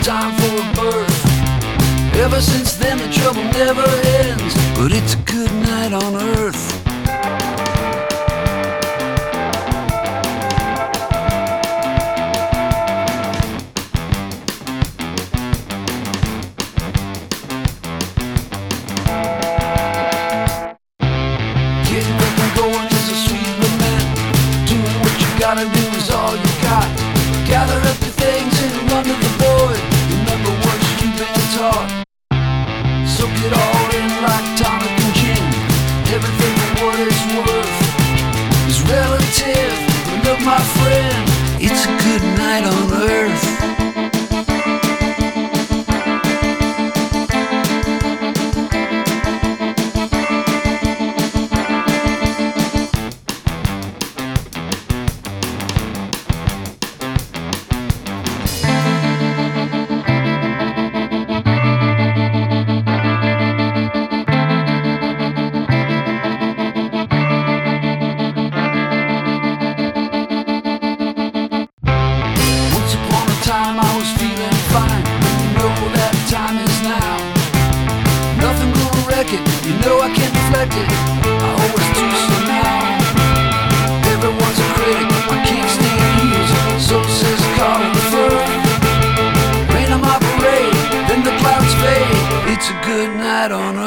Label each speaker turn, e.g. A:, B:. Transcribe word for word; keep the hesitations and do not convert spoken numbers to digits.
A: time for a birth. Ever since then the trouble never ends, but it's a good night on earth. Getting up and going is a sweet lament. Doing what you gotta do is all you got. Gather up your things and run to the void. Remember what you've been taught. Soak it all in like tonic and gin. Everything for what it's worth is relative. But look, my friend, it's a good night on earth. Time I was feeling fine, you know that time is now. Nothing gonna wreck it, you know I can't deflect it. I always do somehow. Everyone's a critic, I can't stand music, so says Carl the Firth. Rain on my parade, then the clouds fade. It's a good night on earth.